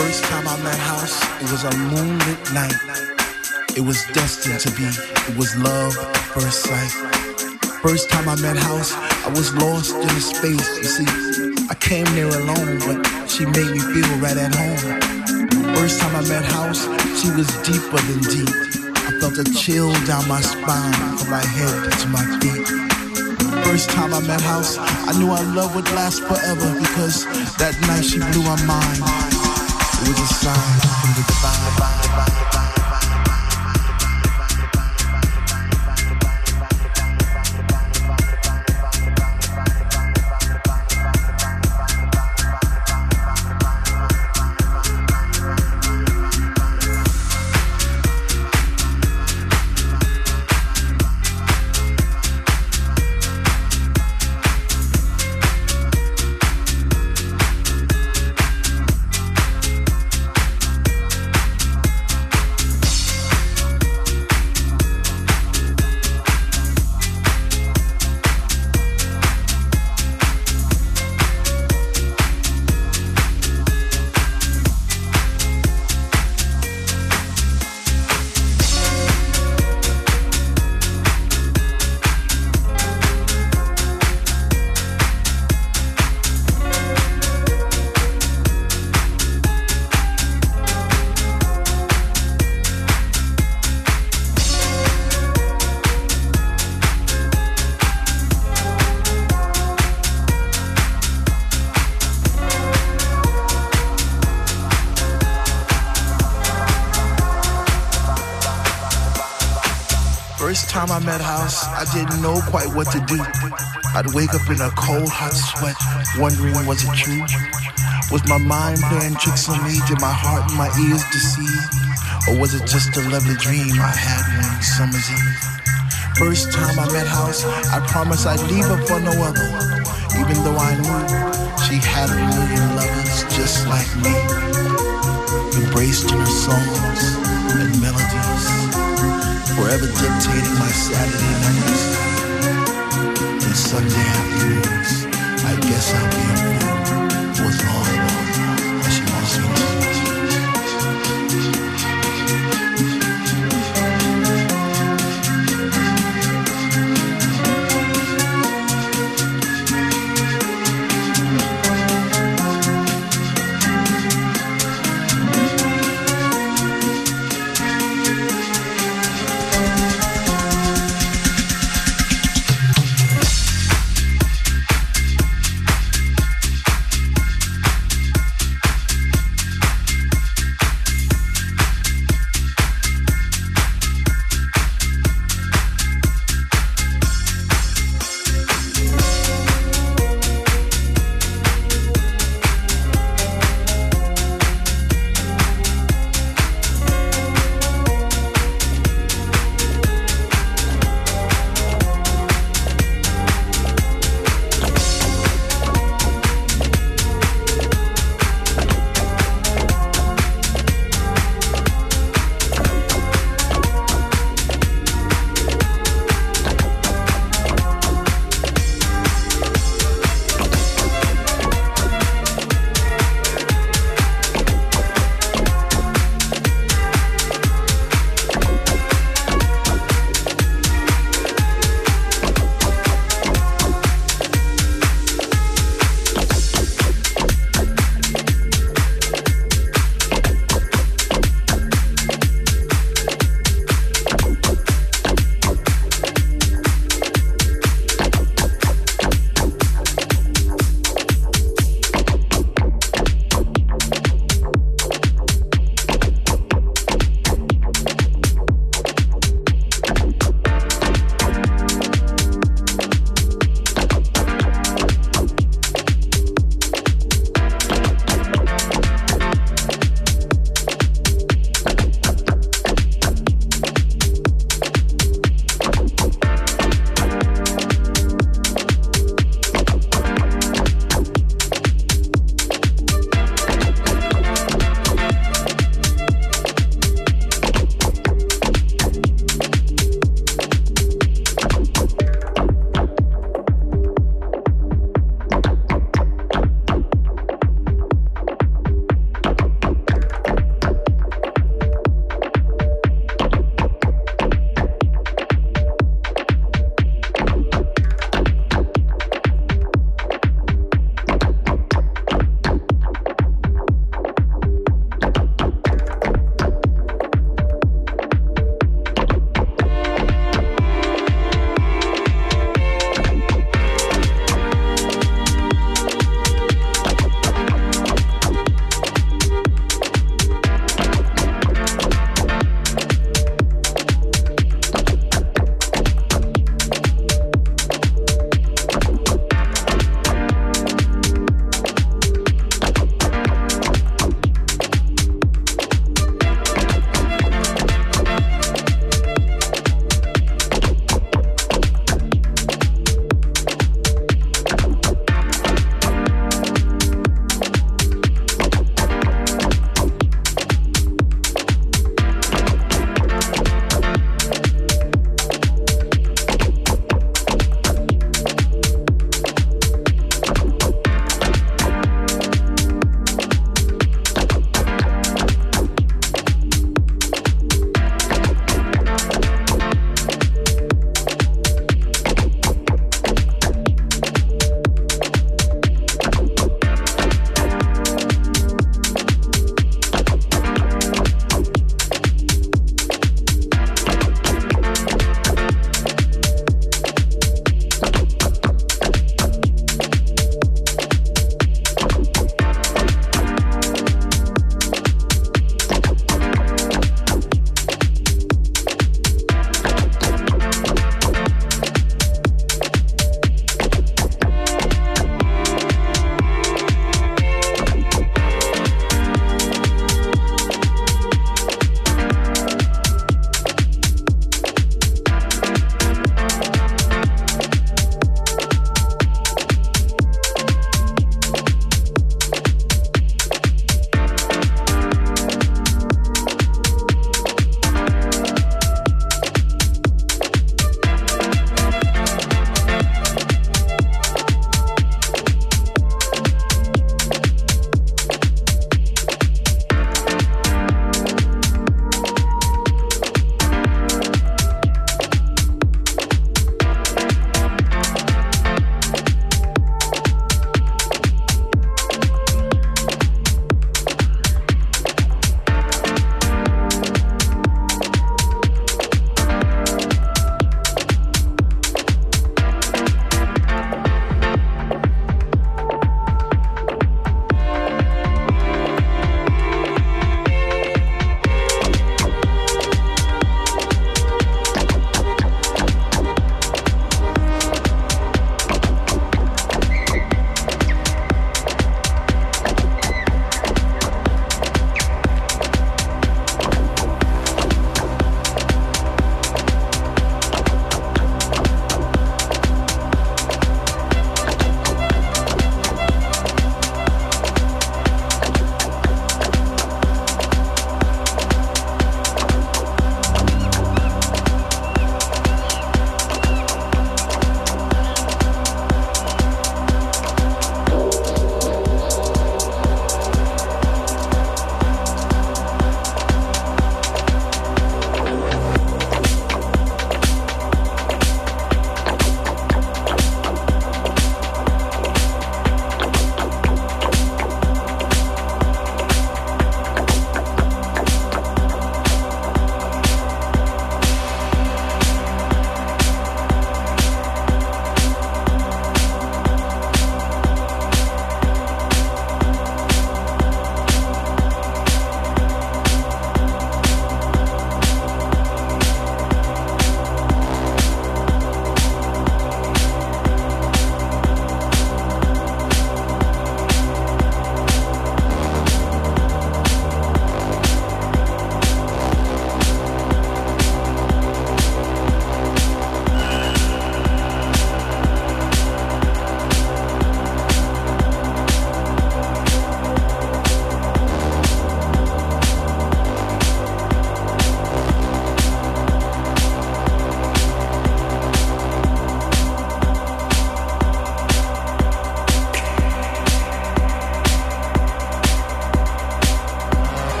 First time I met House, it was a moonlit night. It was destined to be. It was love at first sight. First time I met House, I was lost in the space. You see, I came there alone, but she made me feel right at home. First time I met House, she was deeper than deep. I felt a chill down my spine, from my head to my feet. First time I met House, I knew our love would last forever, because that night she blew my mind. It was a sign from the divine. First time I met House, I didn't know quite what to do. I'd wake up in a cold, hot sweat, wondering was it true? Was my mind playing tricks on me? Did my heart and my ears deceive? Or was it just a lovely dream I had one summer's eve? First time I met House, I promised I'd leave her for no other, even though I knew she had a million lovers just like me, embraced in her songs and melodies, forever dictating my Saturday nights and Sunday afternoons. I guess I'll be a fool for as long as she wants me to.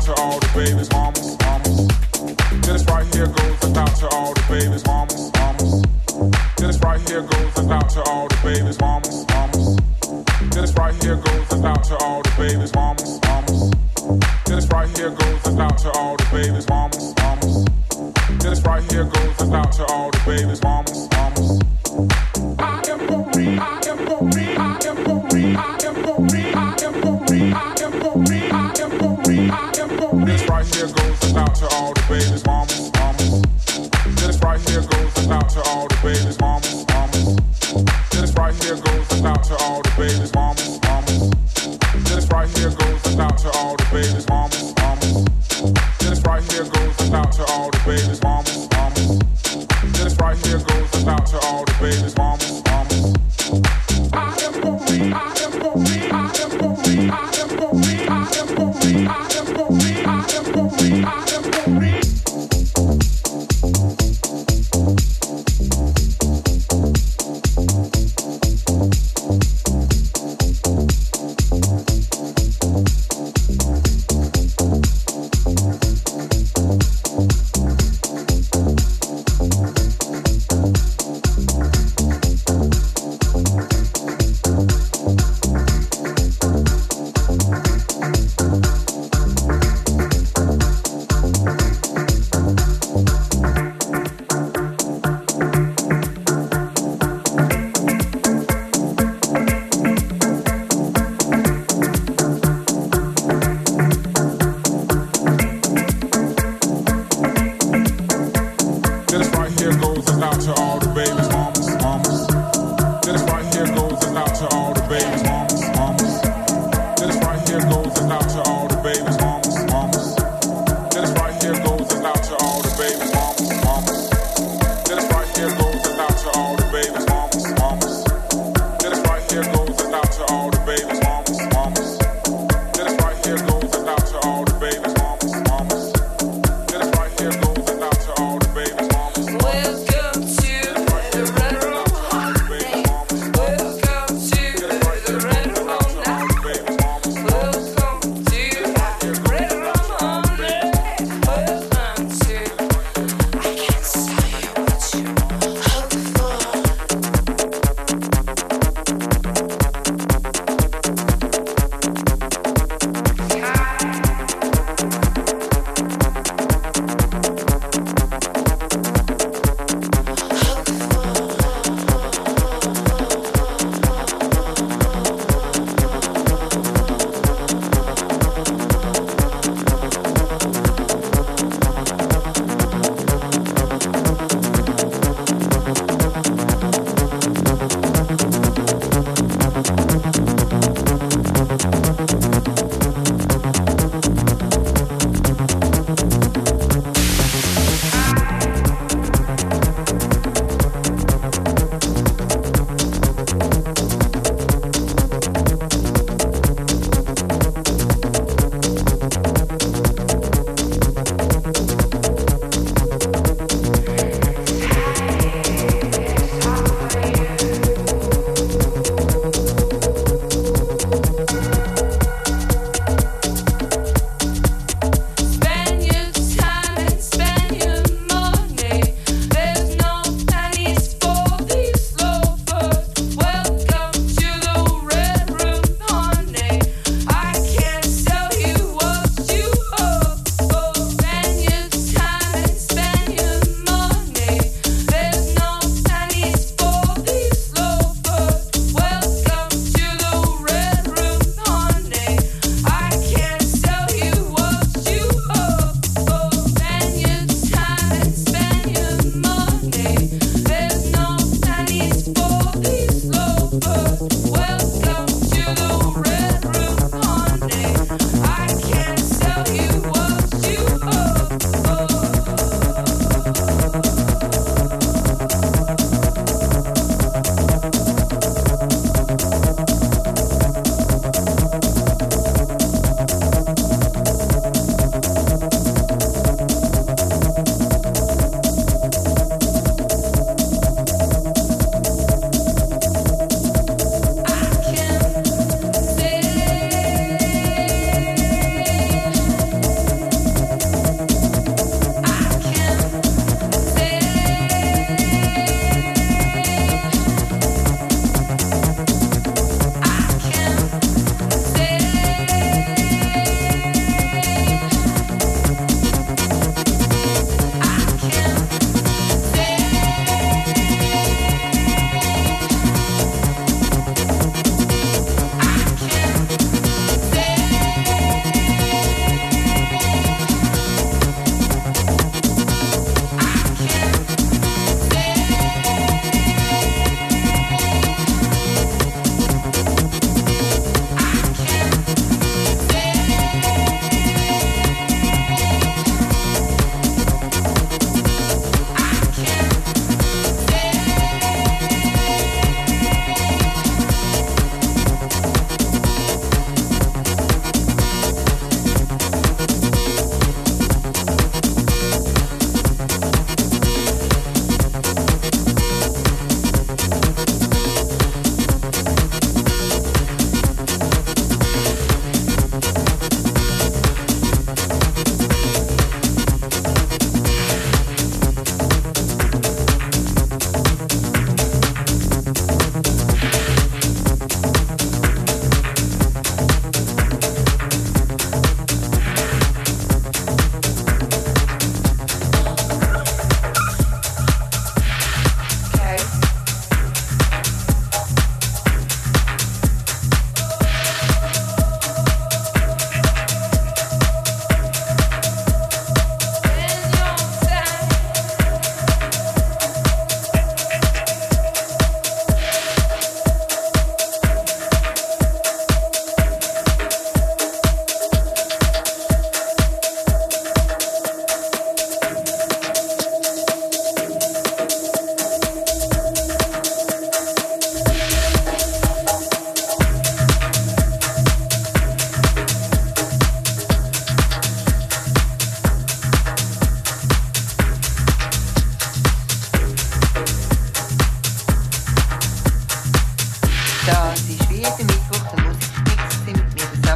to all the babies, mamas, mamas. This right here goes out to all the babies, mamas, mamas. This right here goes out to all the babies, mamas, mamas. This right here goes out to all the babies, mamas, mamas. This right here goes out to all the babies, mamas, mamas. This right here goes out to all the babies, mamas, mamas. I am for real, I am for real, I am for real, I am for real, I am for real, I am for real, I am for real, I am for real. This right here goes out to all the babies, mamas, mamas. This right here goes out to all the babies, mamas, mamas. This right here goes out to all the babies, mamas, mamas. This right here goes out to all the babies, mamas, mamas. This right here goes out to all the babies, mamas, mamas. This right here goes out to all the babies, mamas, mamas. I am for real, I am for real, I am for real, I am for real, I am for real, I am for real, I am for real, I am for real. Welcome to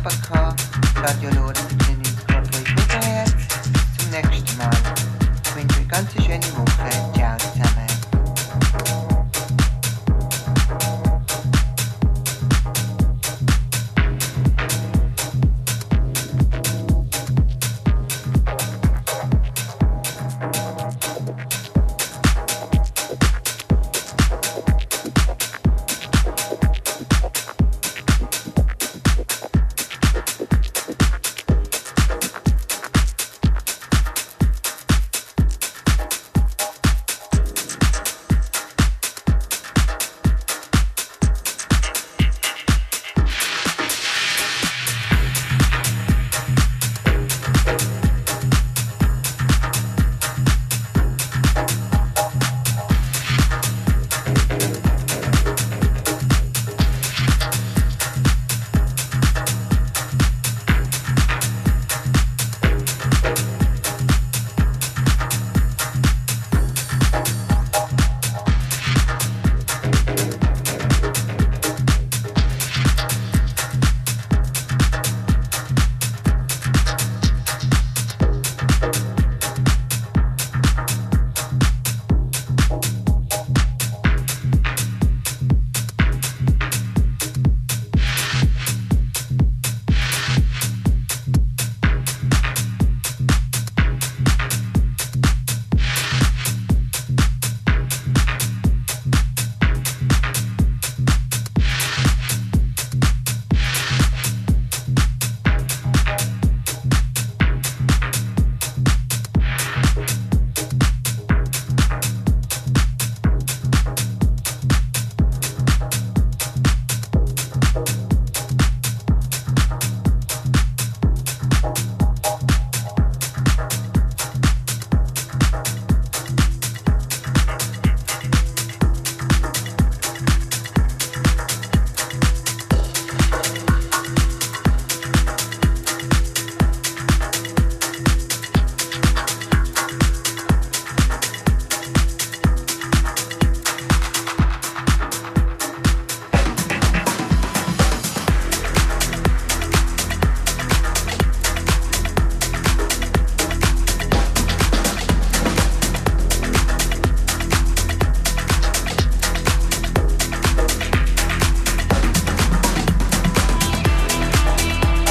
Rapperkar, Radio Lorenz, Jenny, Gottfried Herz. Zum nächsten Mal. Ich wünsche euch ganz schöne Woche.